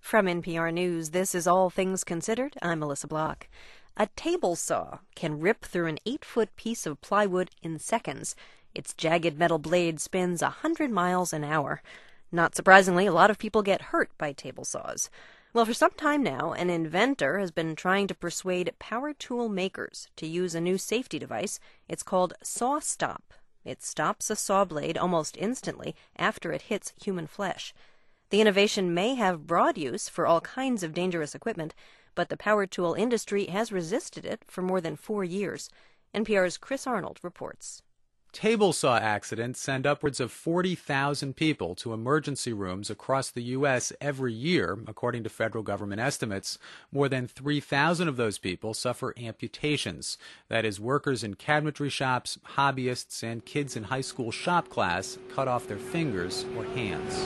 From NPR News, this is All Things Considered. I'm Melissa Block. A table saw can rip through an 8-foot piece of plywood in seconds. Its jagged metal blade spins 100 miles an hour. Not surprisingly, a lot of people get hurt by table saws. Well, for some time now, an inventor has been trying to persuade power tool makers to use a new safety device. It's called SawStop. It stops a saw blade almost instantly after it hits human flesh. The innovation may have broad use for all kinds of dangerous equipment, but the power tool industry has resisted it for more than 4 years. NPR's Chris Arnold reports. Table saw accidents send upwards of 40,000 people to emergency rooms across the U.S. every year, according to federal government estimates. More than 3,000 of those people suffer amputations. That is, workers in cabinetry shops, hobbyists, and kids in high school shop class cut off their fingers or hands.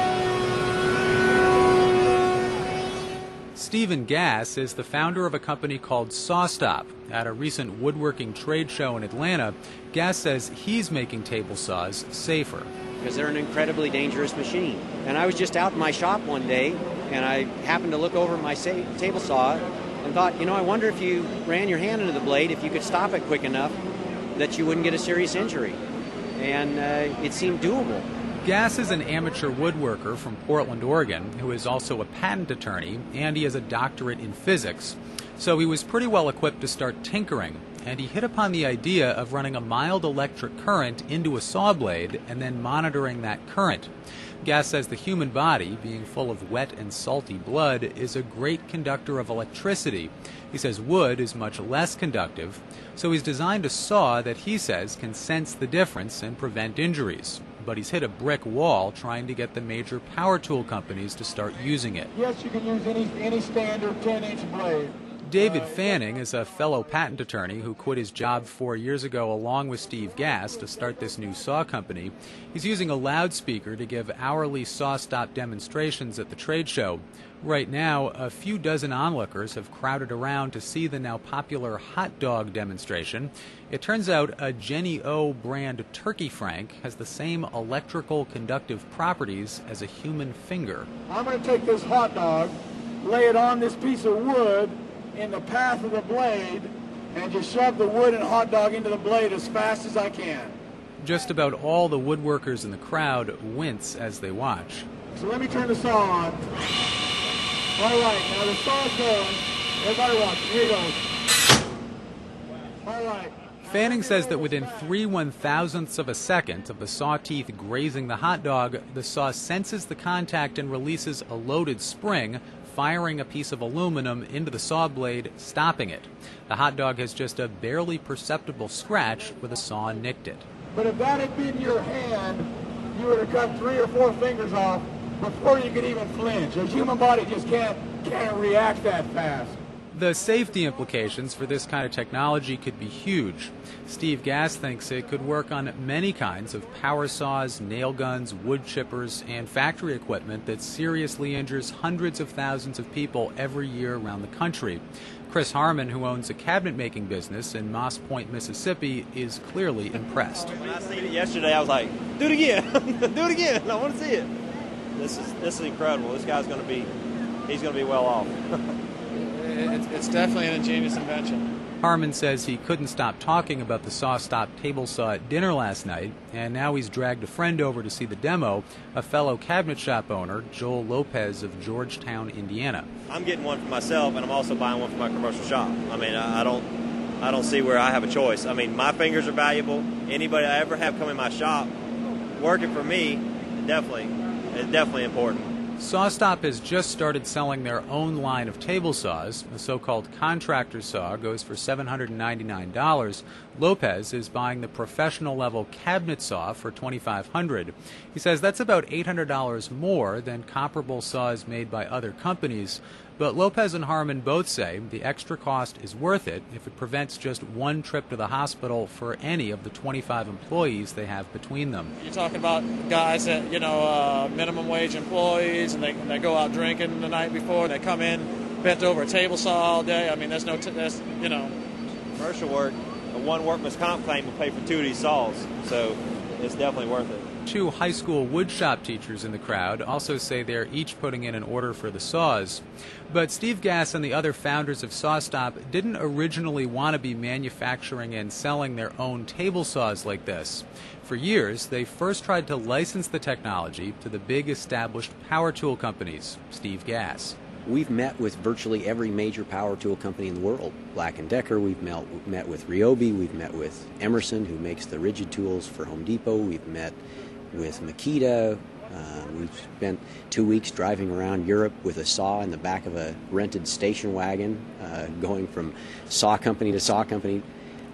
Stephen Gass is the founder of a company called SawStop. At a recent woodworking trade show in Atlanta, Gass says he's making table saws safer. Because they're an incredibly dangerous machine. And I was just out in my shop one day, and I happened to look over my table saw and thought, I wonder if you ran your hand into the blade, if you could stop it quick enough that you wouldn't get a serious injury. And it seemed doable. Gass is an amateur woodworker from Portland, Oregon, who is also a patent attorney, and he has a doctorate in physics. So he was pretty well equipped to start tinkering, and he hit upon the idea of running a mild electric current into a saw blade and then monitoring that current. Gass says the human body, being full of wet and salty blood, is a great conductor of electricity. He says wood is much less conductive, so he's designed a saw that he says can sense the difference and prevent injuries. But he's hit a brick wall trying to get the major power tool companies to start using it. Yes, you can use any standard 10-inch blade. David Fanning is a fellow patent attorney who quit his job 4 years ago along with Steve Gass to start this new saw company. He's using a loudspeaker to give hourly SawStop demonstrations at the trade show. Right now, a few dozen onlookers have crowded around to see the now popular hot dog demonstration. It turns out a Jenny O brand turkey frank has the same electrical conductive properties as a human finger. I'm going to take this hot dog, lay it on this piece of wood in the path of the blade, and just shove the wood and hot dog into the blade as fast as I can. Just about all the woodworkers in the crowd wince as they watch. So let me turn the saw on. All right, now the saw's going. Everybody watch. Here it goes. All right. Fanning says that within 3/1000ths of a second of the saw teeth grazing the hot dog, the saw senses the contact and releases a loaded spring, firing a piece of aluminum into the saw blade, stopping it. The hot dog has just a barely perceptible scratch where the saw nicked it. But if that had been your hand, you would have cut 3 or 4 fingers off before you could even flinch. A human body just can't react that fast. The safety implications for this kind of technology could be huge. Steve Gass thinks it could work on many kinds of power saws, nail guns, wood chippers, and factory equipment that seriously injures hundreds of thousands of people every year around the country. Chris Harmon, who owns a cabinet-making business in Moss Point, Mississippi, is clearly impressed. When I seen it yesterday, I was like, do it again, do it again, I want to see it. This is incredible. This guy's going to be well off. It's definitely an ingenious invention. Harmon says he couldn't stop talking about the SawStop table saw at dinner last night, and now he's dragged a friend over to see the demo, a fellow cabinet shop owner, Joel Lopez of Georgetown, Indiana. I'm getting one for myself, and I'm also buying one for my commercial shop. I mean, I don't see where I have a choice. I mean, my fingers are valuable. Anybody I ever have come in my shop working for me, it's definitely important. SawStop has just started selling their own line of table saws. The so-called contractor saw goes for $799. Lopez is buying the professional-level cabinet saw for $2,500. He says that's about $800 more than comparable saws made by other companies. But Lopez and Harmon both say the extra cost is worth it if it prevents just one trip to the hospital for any of the 25 employees they have between them. You're talking about guys that, minimum wage employees, and they go out drinking the night before, and they come in bent over a table saw all day. I mean, there's Commercial work, a one workman's comp claim will pay for 2 of these saws, so it's definitely worth it. Two high school woodshop teachers in the crowd also say they're each putting in an order for the saws. But Steve Gass and the other founders of SawStop didn't originally want to be manufacturing and selling their own table saws like this. For years, they first tried to license the technology to the big established power tool companies. Steve Gass. We've met with virtually every major power tool company in the world. Black & Decker, we've met with Ryobi, we've met with Emerson, who makes the rigid tools for Home Depot, we've met with Makita. We've spent 2 weeks driving around Europe with a saw in the back of a rented station wagon, going from saw company to saw company,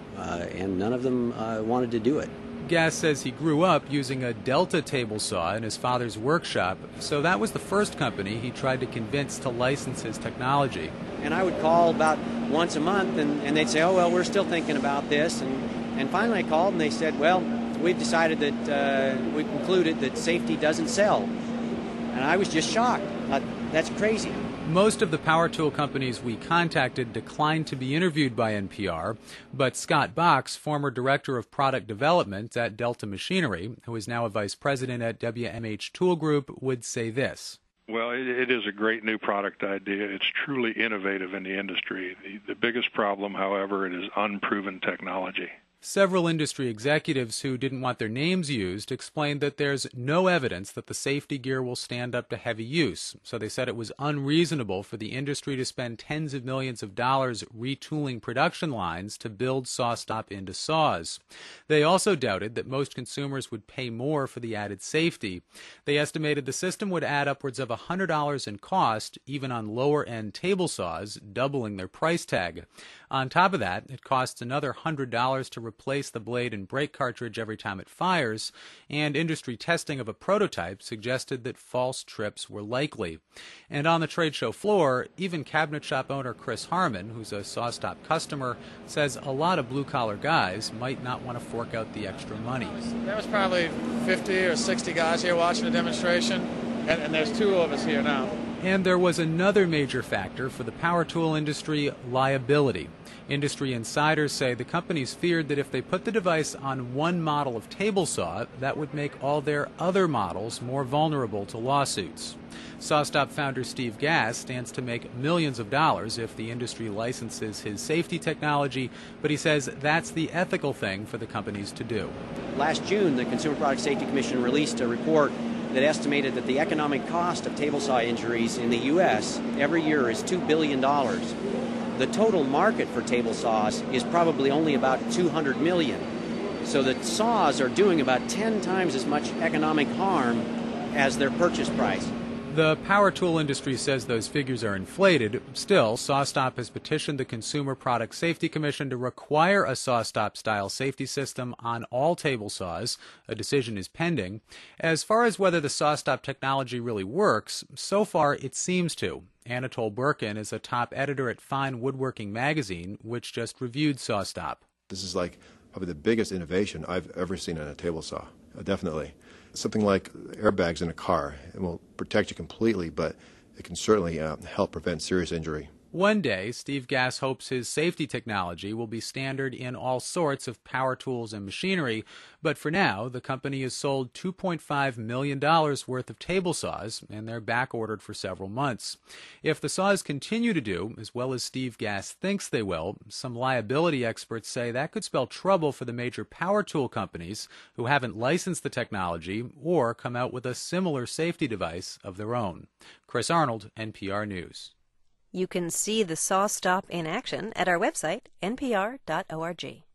and none of them wanted to do it. Gass says he grew up using a Delta table saw in his father's workshop, so that was the first company he tried to convince to license his technology. And I would call about once a month, and they'd say, oh, well, we're still thinking about this. And finally I called, and they said, well, we've decided that we've concluded that safety doesn't sell. And I was just shocked. That's crazy. Most of the power tool companies we contacted declined to be interviewed by NPR, but Scott Box, former director of product development at Delta Machinery, who is now a vice president at WMH Tool Group, would say this. Well, it is a great new product idea. It's truly innovative in the industry. The biggest problem, however, it is unproven technology. Several industry executives who didn't want their names used explained that there's no evidence that the safety gear will stand up to heavy use, so they said it was unreasonable for the industry to spend tens of millions of dollars retooling production lines to build SawStop into saws. They also doubted that most consumers would pay more for the added safety. They estimated the system would add upwards of $100 in cost, even on lower-end table saws, doubling their price tag. On top of that, it costs another $100 to replace the blade and brake cartridge every time it fires, and industry testing of a prototype suggested that false trips were likely. And on the trade show floor, even cabinet shop owner Chris Harmon, who's a SawStop customer, says a lot of blue-collar guys might not want to fork out the extra money. There was probably 50 or 60 guys here watching the demonstration, and there's 2 of us here now. And there was another major factor for the power tool industry: liability. Industry insiders say the companies feared that if they put the device on one model of table saw, that would make all their other models more vulnerable to lawsuits. SawStop founder Steve Gass stands to make millions of dollars if the industry licenses his safety technology, but he says that's the ethical thing for the companies to do. Last June, the Consumer Product Safety Commission released a report that estimated that the economic cost of table saw injuries in the U.S. every year is $2 billion. The total market for table saws is probably only about $200 million. So the saws are doing about 10 times as much economic harm as their purchase price. The power tool industry says those figures are inflated. Still, SawStop has petitioned the Consumer Product Safety Commission to require a SawStop-style safety system on all table saws. A decision is pending. As far as whether the SawStop technology really works, so far it seems to. Anatol Burkin is a top editor at Fine Woodworking magazine, which just reviewed SawStop. This is like probably the biggest innovation I've ever seen on a table saw, definitely. Something like airbags in a car. It won't protect you completely, but it can certainly help prevent serious injury. One day, Steve Gass hopes his safety technology will be standard in all sorts of power tools and machinery, but for now, the company has sold $2.5 million worth of table saws, and they're back-ordered for several months. If the saws continue to do as well as Steve Gass thinks they will, some liability experts say that could spell trouble for the major power tool companies who haven't licensed the technology or come out with a similar safety device of their own. Chris Arnold, NPR News. You can see the SawStop in action at our website, npr.org.